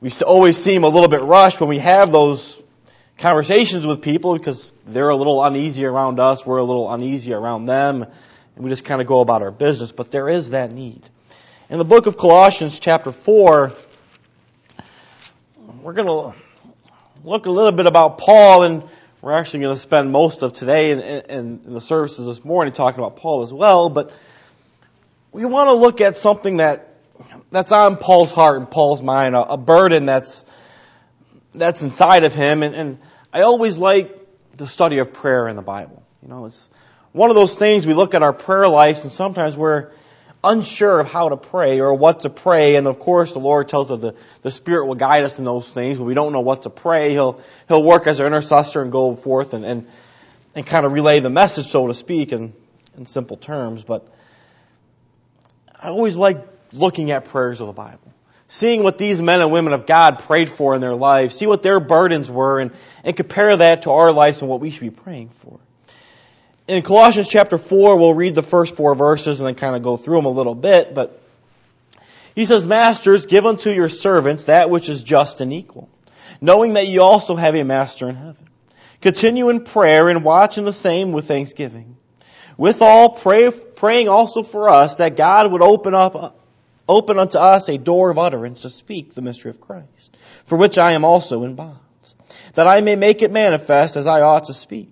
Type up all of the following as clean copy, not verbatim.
we always seem a little bit rushed when we have those conversations with people because they're a little uneasy around us, we're a little uneasy around them, and we just kind of go about our business. But there is that need. In the book of Colossians chapter 4, we're going to look a little bit about Paul, and we're actually going to spend most of today in the services this morning talking about Paul as well. But we want to look at something that's on Paul's heart and Paul's mind, a burden that's inside of him. And I always like the study of prayer in the Bible. You know, it's one of those things we look at our prayer lives, and sometimes we're unsure of how to pray or what to pray. And of course, the Lord tells us the Spirit will guide us in those things. When we don't know what to pray, He'll work as our intercessor and go forth and kind of relay the message, so to speak, in simple terms. But I always like looking at prayers of the Bible, seeing what these men and women of God prayed for in their lives, see what their burdens were, and compare that to our lives and what we should be praying for. In Colossians chapter 4, we'll read the first 4 verses and then kind of go through them a little bit. But he says, Masters, give unto your servants that which is just and equal, knowing that you also have a master in heaven. Continue in prayer and watch in the same with thanksgiving. Withal, praying also for us that God would open unto us a door of utterance to speak the mystery of Christ, for which I am also in bonds, that I may make it manifest as I ought to speak.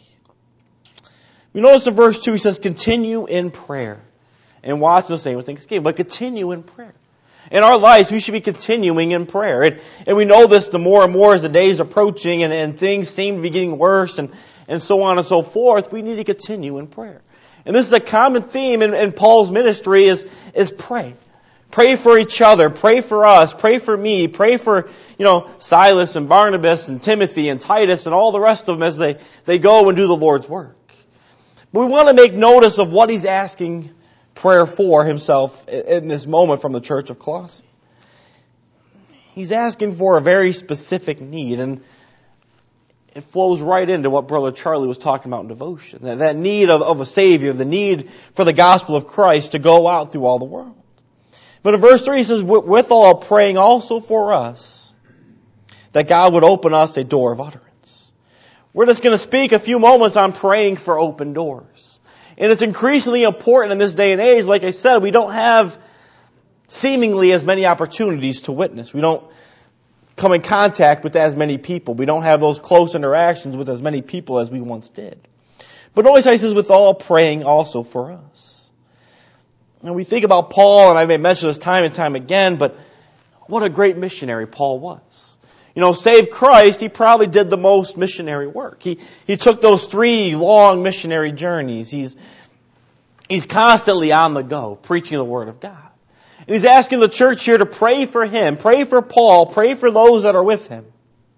We notice in verse 2, he says, continue in prayer and watch the same with thanksgiving. But continue in prayer. In our lives, we should be continuing in prayer. And we know this the more and more as the days approaching and things seem to be getting worse and so on and so forth. We need to continue in prayer. And this is a common theme in Paul's ministry is pray. Pray for each other. Pray for us. Pray for me. Pray for, Silas and Barnabas and Timothy and Titus and all the rest of them as they go and do the Lord's work. We want to make notice of what he's asking prayer for himself in this moment from the church of Colossae. He's asking for a very specific need, and it flows right into what Brother Charlie was talking about in devotion. That need of a Savior, the need for the gospel of Christ to go out through all the world. But in verse 3 he says, withal praying also for us, that God would open us a door of utterance. We're just going to speak a few moments on praying for open doors. And it's increasingly important in this day and age. Like I said, we don't have seemingly as many opportunities to witness. We don't come in contact with as many people. We don't have those close interactions with as many people as we once did. But notice he says, with all praying also for us. And we think about Paul, and I may mention this time and time again, but what a great missionary Paul was. Save Christ, he probably did the most missionary work. He took those 3 long missionary journeys. He's constantly on the go, preaching the Word of God. And he's asking the church here to pray for him, pray for Paul, pray for those that are with him.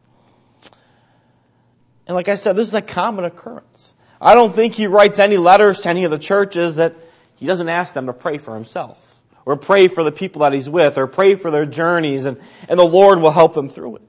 And like I said, this is a common occurrence. I don't think he writes any letters to any of the churches that he doesn't ask them to pray for himself, or pray for the people that he's with, or pray for their journeys, and the Lord will help them through it.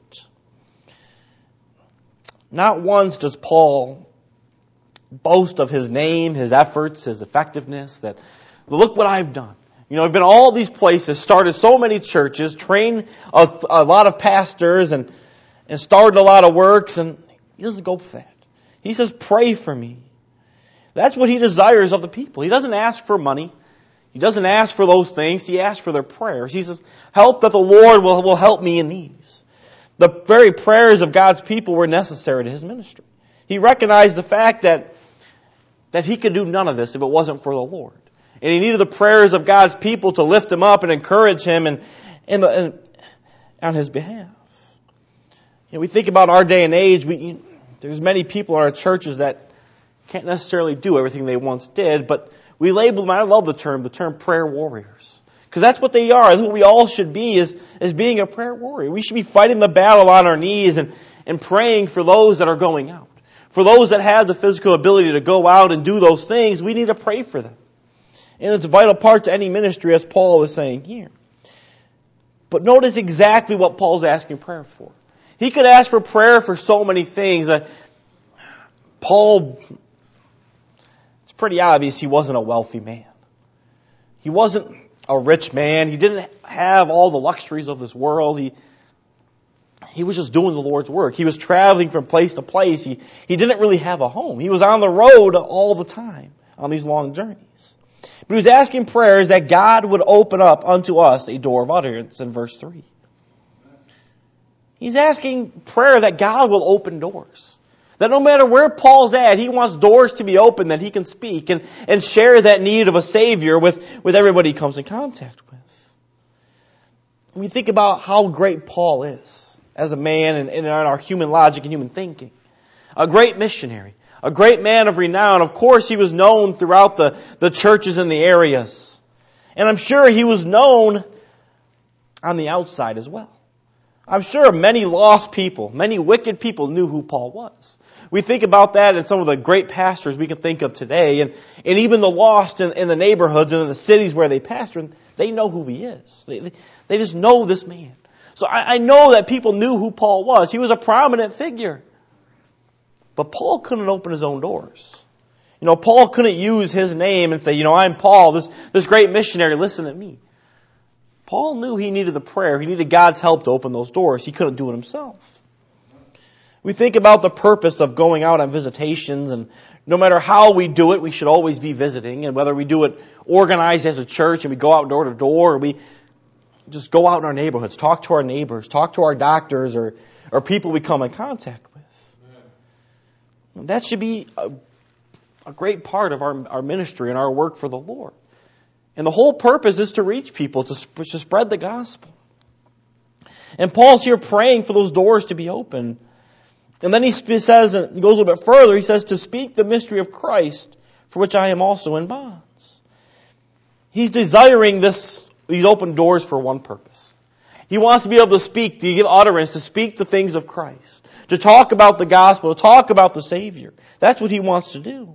Not once does Paul boast of his name, his efforts, his effectiveness, that look what I've done. I've been all these places, started so many churches, trained a lot of pastors, and started a lot of works, and he doesn't go for that. He says, pray for me. That's what he desires of the people. He doesn't ask for money. He doesn't ask for those things. He asks for their prayers. He says, help that the Lord will help me in these. The very prayers of God's people were necessary to his ministry. He recognized the fact that he could do none of this if it wasn't for the Lord. And he needed the prayers of God's people to lift him up and encourage him and on his behalf. We think about our day and age, there's many people in our churches that can't necessarily do everything they once did, but we label them, I love the term prayer warriors. Because that's what they are. That's what we all should be, is being a prayer warrior. We should be fighting the battle on our knees and praying for those that are going out. For those that have the physical ability to go out and do those things, we need to pray for them. And it's a vital part to any ministry, as Paul is saying here. But notice exactly what Paul's asking prayer for. He could ask for prayer for so many things. Paul, it's pretty obvious he wasn't a wealthy man. He wasn't a rich man. He didn't have all the luxuries of this world. he was just doing the Lord's work. He was traveling from place to place. He didn't really have a home. He was on the road all the time on these long journeys. But he was asking prayers that God would open up unto us a door of utterance in verse 3. He's asking prayer that God will open doors. That no matter where Paul's at, he wants doors to be open that he can speak and share that need of a Savior with everybody he comes in contact with. When you think about how great Paul is as a man and in our human logic and human thinking, a great missionary, a great man of renown. Of course, he was known throughout the churches in the areas. And I'm sure he was known on the outside as well. I'm sure many lost people, many wicked people knew who Paul was. We think about that in some of the great pastors we can think of today, and even the lost in the neighborhoods and in the cities where they pastor, they know who he is. They just know this man. So I know that people knew who Paul was. He was a prominent figure. But Paul couldn't open his own doors. Paul couldn't use his name and say, I'm Paul, this great missionary, listen to me. Paul knew he needed the prayer. He needed God's help to open those doors. He couldn't do it himself. We think about the purpose of going out on visitations, and no matter how we do it, we should always be visiting. And whether we do it organized as a church and we go out door to door, or we just go out in our neighborhoods, talk to our neighbors, talk to our doctors or people we come in contact with. And that should be a great part of our ministry and our work for the Lord. And the whole purpose is to reach people, to spread the gospel. And Paul's here praying for those doors to be open. And then he says, and he goes a little bit further, he says, to speak the mystery of Christ, for which I am also in bonds. He's desiring these open doors for one purpose. He wants to be able to speak, to give utterance, to speak the things of Christ, to talk about the gospel, to talk about the Savior. That's what he wants to do.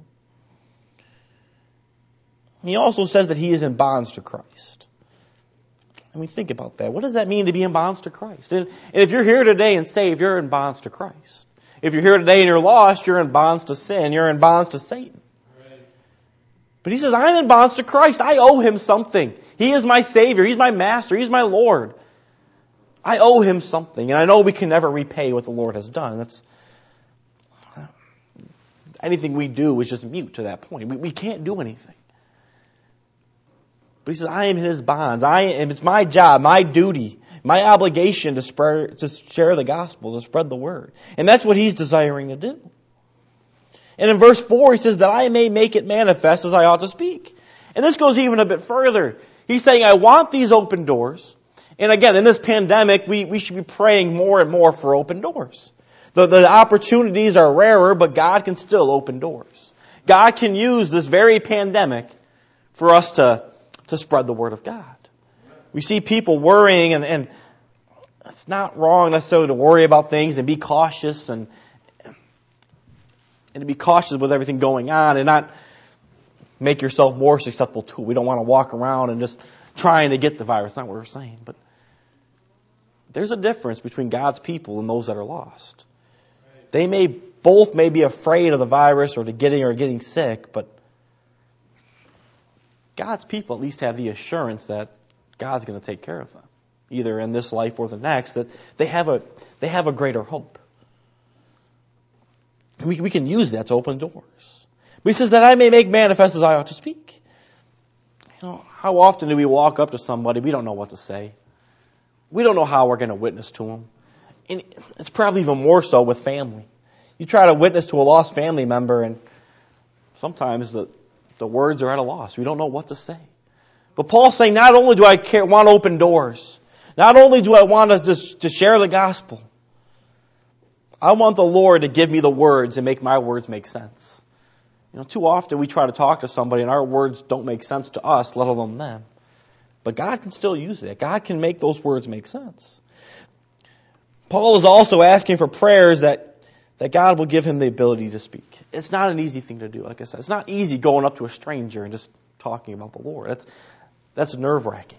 He also says that he is in bonds to Christ. I mean, think about that. What does that mean to be in bonds to Christ? And if you're here today and saved, you're in bonds to Christ. If you're here today and you're lost, you're in bonds to sin. You're in bonds to Satan. Right. But he says, I'm in bonds to Christ. I owe him something. He is my Savior. He's my Master. He's my Lord. I owe him something. And I know we can never repay what the Lord has done. Anything we do is just mute to that point. We can't do anything. But he says, I am in his bonds. It's my job, my duty, my obligation to share the gospel, to spread the word. And that's what he's desiring to do. And in verse 4, he says, that I may make it manifest as I ought to speak. And this goes even a bit further. He's saying, I want these open doors. And again, in this pandemic, we should be praying more and more for open doors. The opportunities are rarer, but God can still open doors. God can use this very pandemic for us to spread the word of God. We see people worrying, and it's not wrong necessarily to worry about things and be cautious and to be cautious with everything going on and not make yourself more susceptible to it. We don't want to walk around and just trying to get the virus. That's not what we're saying. But there's a difference between God's people and those that are lost. They both may be afraid of the virus or getting sick, but God's people at least have the assurance that God's going to take care of them, either in this life or the next, that they have a greater hope. And we can use that to open doors. But he says that I may make manifest as I ought to speak. How often do we walk up to somebody, we don't know what to say. We don't know how we're going to witness to them. And it's probably even more so with family. You try to witness to a lost family member, and sometimes the words are at a loss. We don't know what to say. But Paul's saying, not only do I want open doors, not only do I want to share the gospel, I want the Lord to give me the words and make my words make sense. Too often we try to talk to somebody and our words don't make sense to us, let alone them. But God can still use it. God can make those words make sense. Paul is also asking for prayers that God will give him the ability to speak. It's not an easy thing to do, like I said. It's not easy going up to a stranger and just talking about the Lord. That's nerve-wracking.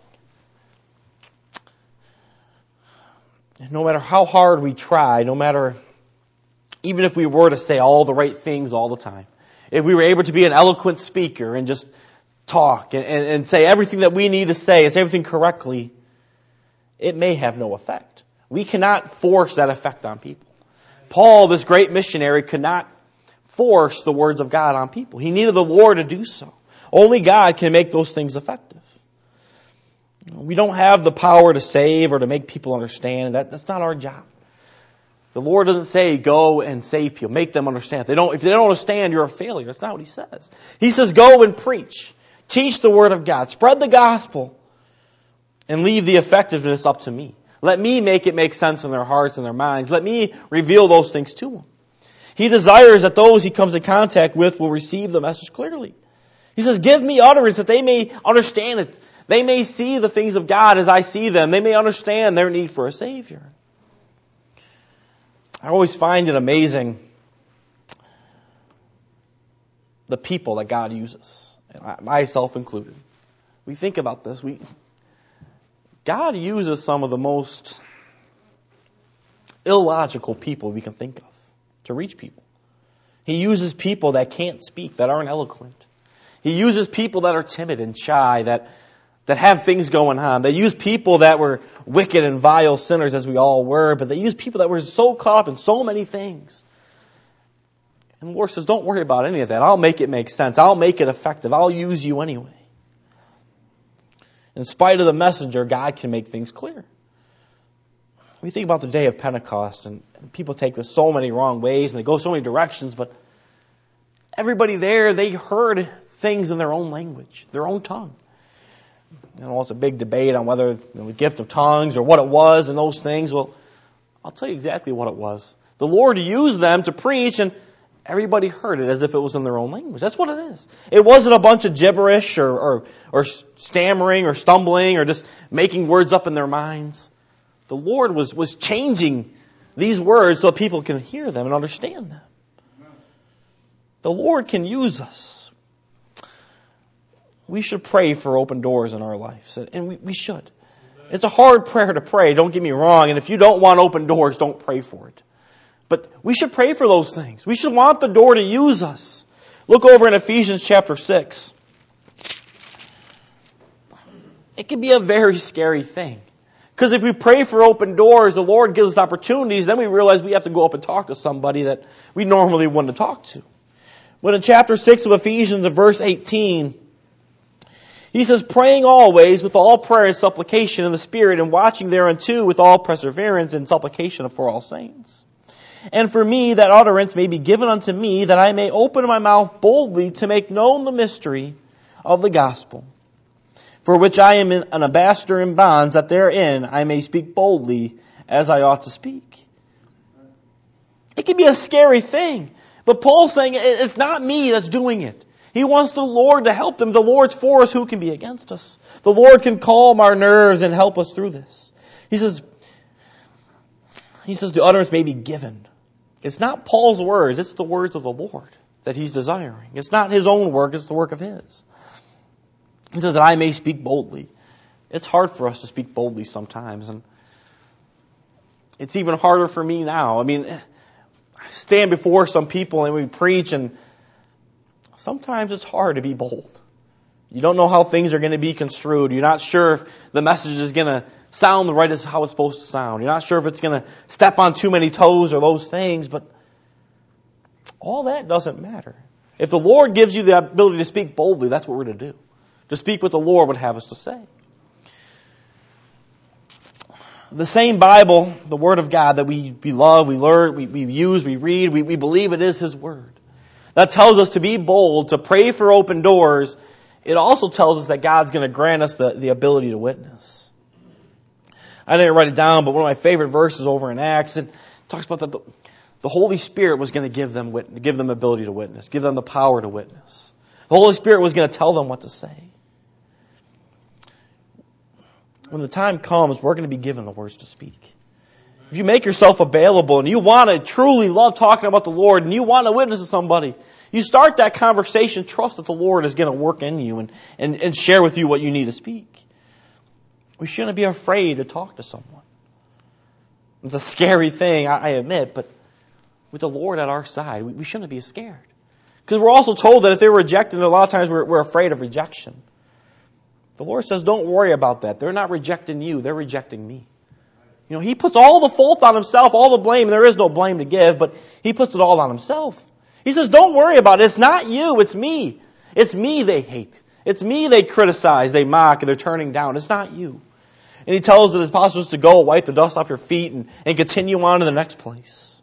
No matter how hard we try, even if we were to say all the right things all the time, if we were able to be an eloquent speaker and just talk and say everything that we need to say and say everything correctly, it may have no effect. We cannot force that effect on people. Paul, this great missionary, could not force the words of God on people. He needed the Lord to do so. Only God can make those things effective. We don't have the power to save or to make people understand. That's not our job. The Lord doesn't say, go and save people, make them understand. If they don't understand, you're a failure. That's not what He says. He says, go and preach. Teach the Word of God. Spread the gospel. And leave the effectiveness up to me. Let me make it make sense in their hearts and their minds. Let me reveal those things to them. He desires that those He comes in contact with will receive the message clearly. He says, give me utterance that they may understand it. They may see the things of God as I see them. They may understand their need for a Savior. I always find it amazing the people that God uses, myself included. We think about this. God uses some of the most illogical people we can think of to reach people. He uses people that can't speak, that aren't eloquent. He uses people that are timid and shy, that have things going on. They use people that were wicked and vile sinners, as we all were, but they use people that were so caught up in so many things. And the Lord says, don't worry about any of that. I'll make it make sense. I'll make it effective. I'll use you anyway. In spite of the messenger, God can make things clear. We think about the day of Pentecost, and people take this so many wrong ways, and they go so many directions, but everybody there, they heard things in their own language, their own tongue. It's a big debate on whether the gift of tongues or what it was and those things. Well, I'll tell you exactly what it was. The Lord used them to preach, and everybody heard it as if it was in their own language. That's what it is. It wasn't a bunch of gibberish or stammering or stumbling or just making words up in their minds. The Lord was changing these words so people can hear them and understand them. The Lord can use us. We should pray for open doors in our lives, and we should. It's a hard prayer to pray, don't get me wrong, and if you don't want open doors, don't pray for it. But we should pray for those things. We should want the door to use us. Look over in Ephesians chapter 6. It can be a very scary thing. Because if we pray for open doors, the Lord gives us opportunities, then we realize we have to go up and talk to somebody that we normally wouldn't talk to. But in chapter 6 of Ephesians, in verse 18, he says, praying always with all prayer and supplication in the Spirit, and watching thereunto with all perseverance and supplication for all saints. And for me, that utterance may be given unto me, that I may open my mouth boldly to make known the mystery of the gospel, for which I am an ambassador in bonds, that therein I may speak boldly as I ought to speak. It can be a scary thing, but Paul's saying it's not me that's doing it. He wants the Lord to help them. The Lord's for us. Who can be against us? The Lord can calm our nerves and help us through this. He says the utterance may be given. It's not Paul's words. It's the words of the Lord that he's desiring. It's not his own work. It's the work of his. He says that I may speak boldly. It's hard for us to speak boldly sometimes. And it's even harder for me now. I mean, I stand before some people and we preach, and sometimes it's hard to be bold. You don't know how things are going to be construed. You're not sure if the message is going to sound right as how it's supposed to sound. You're not sure if it's going to step on too many toes or those things, but all that doesn't matter. If the Lord gives you the ability to speak boldly, that's what we're to do. To speak what the Lord would have us to say. The same Bible, the Word of God that we love, we learn, we use, we read, we believe it is His Word. That tells us to be bold, to pray for open doors. It also tells us that God's going to grant us the ability to witness. I didn't write it down, but one of my favorite verses over in Acts, it talks about that the Holy Spirit was going to give them ability to witness, give them the power to witness. The Holy Spirit was going to tell them what to say. When the time comes, we're going to be given the words to speak. If you make yourself available and you want to truly love talking about the Lord and you want to witness to somebody, you start that conversation, trust that the Lord is going to work in you and share with you what you need to speak. We shouldn't be afraid to talk to someone. It's a scary thing, I admit, but with the Lord at our side, we shouldn't be scared. Because we're also told that if they're rejected, a lot of times we're afraid of rejection. The Lord says, don't worry about that. They're not rejecting you, they're rejecting me. He puts all the fault on himself, all the blame, and there is no blame to give, but he puts it all on himself. He says, don't worry about it. It's not you, it's me. It's me they hate. It's me they criticize, they mock, and they're turning down. It's not you. And he tells the apostles to go, wipe the dust off your feet, and continue on to the next place.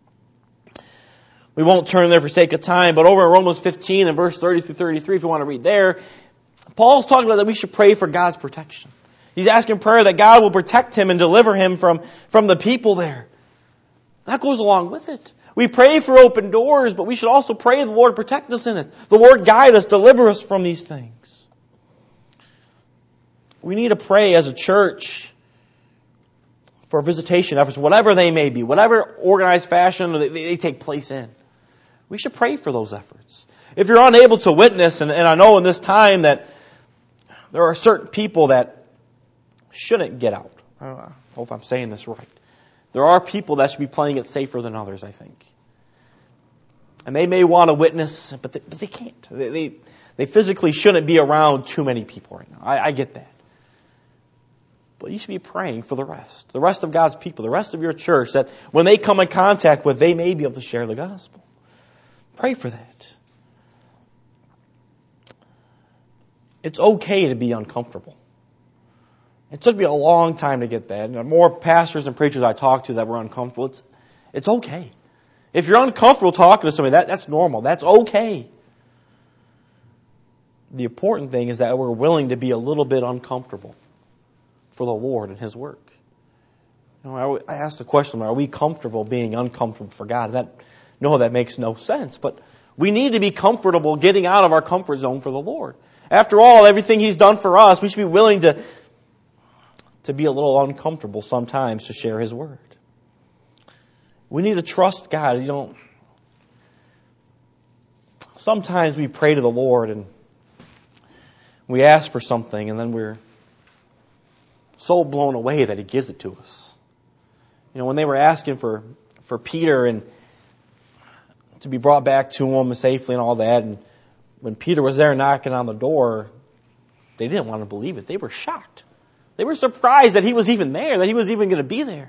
We won't turn there for sake of time, but over in Romans 15 and verse 30 through 33, if you want to read there, Paul's talking about that we should pray for God's protection. He's asking prayer that God will protect him and deliver him from the people there. That goes along with it. We pray for open doors, but we should also pray the Lord protect us in it. The Lord guide us, deliver us from these things. We need to pray as a church for visitation efforts, whatever they may be, whatever organized fashion they take place in. We should pray for those efforts. If you're unable to witness, and I know in this time that there are certain people that shouldn't get out. I don't know if I'm saying this right. There are people that should be playing it safer than others, I think. And they may want to witness, but they can't. They physically shouldn't be around too many people right now. I get that. But you should be praying for the rest of God's people, the rest of your church, that when they come in contact with, they may be able to share the gospel. Pray for that. It's okay to be uncomfortable. It took me a long time to get that. And the more pastors and preachers I talked to that were uncomfortable, it's okay. If you're uncomfortable talking to somebody, that's normal. That's okay. The important thing is that we're willing to be a little bit uncomfortable for the Lord and His work. I asked the question, are we comfortable being uncomfortable for God? That makes no sense. But we need to be comfortable getting out of our comfort zone for the Lord. After all, everything He's done for us, we should be willing to be a little uncomfortable sometimes to share His word. We need to trust God. Sometimes we pray to the Lord and we ask for something and then we're so blown away that He gives it to us. When they were asking for Peter and to be brought back to him safely and all that, and when Peter was there knocking on the door, they didn't want to believe it. They were shocked. They were surprised that he was even there, that he was even going to be there.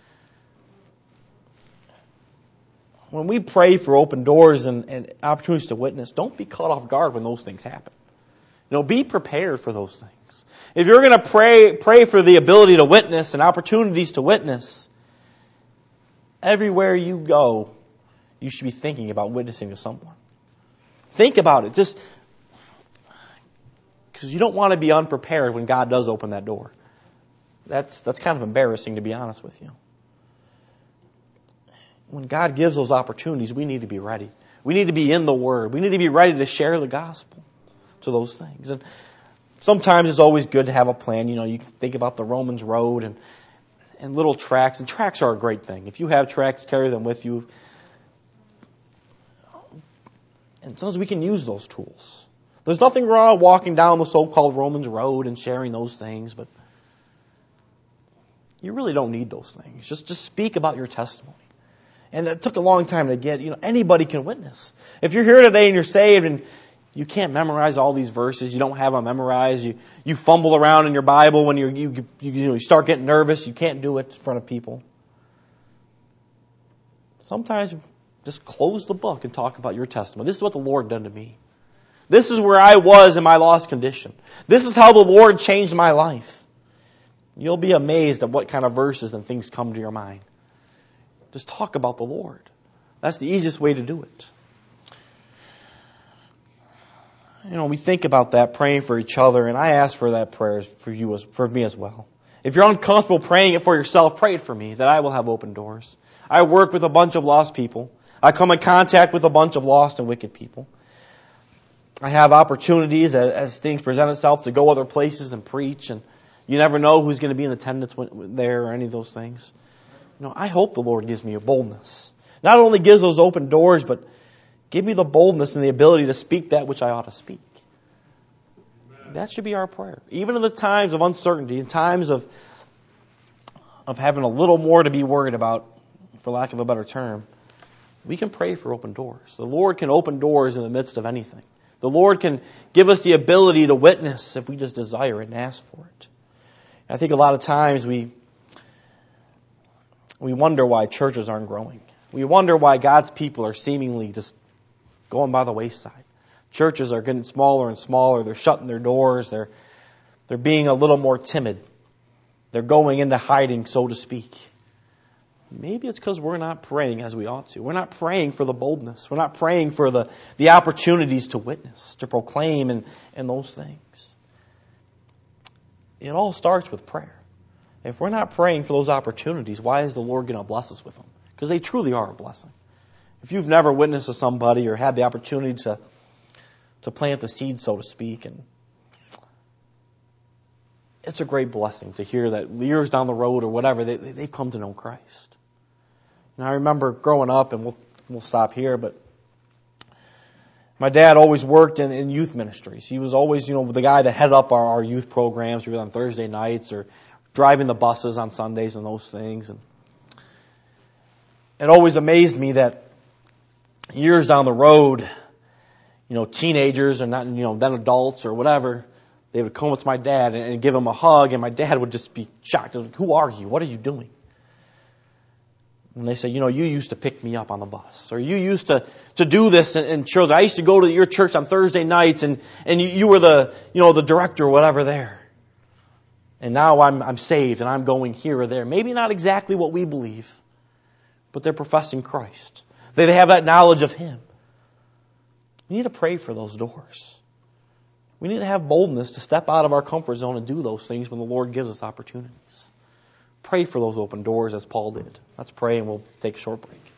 When we pray for open doors and opportunities to witness, don't be caught off guard when those things happen. Be prepared for those things. If you're going to pray for the ability to witness and opportunities to witness, everywhere you go, you should be thinking about witnessing to someone. Think about it. Just because you don't want to be unprepared when God does open that door. That's kind of embarrassing, to be honest with you. When God gives those opportunities, we need to be ready. We need to be in the Word. We need to be ready to share the gospel to those things. And sometimes it's always good to have a plan. You can think about the Romans Road and little tracts. And tracts are a great thing. If you have tracts, carry them with you. And sometimes we can use those tools. There's nothing wrong walking down the so-called Romans Road and sharing those things, but you really don't need those things. Just speak about your testimony. And it took a long time to get. Anybody can witness. If you're here today and you're saved and you can't memorize all these verses, you don't have them memorized, you fumble around in your Bible when you start getting nervous, you can't do it in front of people. Sometimes just close the book and talk about your testimony. This is what the Lord done to me. This is where I was in my lost condition. This is how the Lord changed my life. You'll be amazed at what kind of verses and things come to your mind. Just talk about the Lord. That's the easiest way to do it. We think about that, praying for each other, and I ask for that prayer for me as well. If you're uncomfortable praying it for yourself, pray it for me, that I will have open doors. I work with a bunch of lost people. I come in contact with a bunch of lost and wicked people. I have opportunities as things present itself to go other places and preach, and you never know who's going to be in attendance there or any of those things. I hope the Lord gives me a boldness. Not only gives those open doors, but give me the boldness and the ability to speak that which I ought to speak. That should be our prayer. Even in the times of uncertainty, in times of having a little more to be worried about, for lack of a better term, we can pray for open doors. The Lord can open doors in the midst of anything. The Lord can give us the ability to witness if we just desire it and ask for it. I think a lot of times we We wonder why churches aren't growing. We wonder why God's people are seemingly just going by the wayside. Churches are getting smaller and smaller. They're shutting their doors. They're being a little more timid. They're going into hiding, so to speak. Maybe it's because we're not praying as we ought to. We're not praying for the boldness. We're not praying for the opportunities to witness, to proclaim, and those things. It all starts with prayer. If we're not praying for those opportunities, why is the Lord going to bless us with them? Because they truly are a blessing. If you've never witnessed to somebody or had the opportunity to plant the seed, so to speak, and it's a great blessing to hear that years down the road or whatever, they've come to know Christ. And I remember growing up, and we'll stop here, but my dad always worked in youth ministries. He was always, the guy that headed up our youth programs, either on Thursday nights or driving the buses on Sundays and those things. And it always amazed me that years down the road, teenagers or not, then adults or whatever, they would come with my dad and give him a hug, and my dad would just be shocked. Like, who are you? What are you doing? And they say, you used to pick me up on the bus, or you used to do this in children. I used to go to your church on Thursday nights, and you were the director or whatever there. And now I'm saved, and I'm going here or there. Maybe not exactly what we believe, but they're professing Christ. They have that knowledge of Him. We need to pray for those doors. We need to have boldness to step out of our comfort zone and do those things when the Lord gives us opportunities. Pray for those open doors as Paul did. Let's pray and we'll take a short break.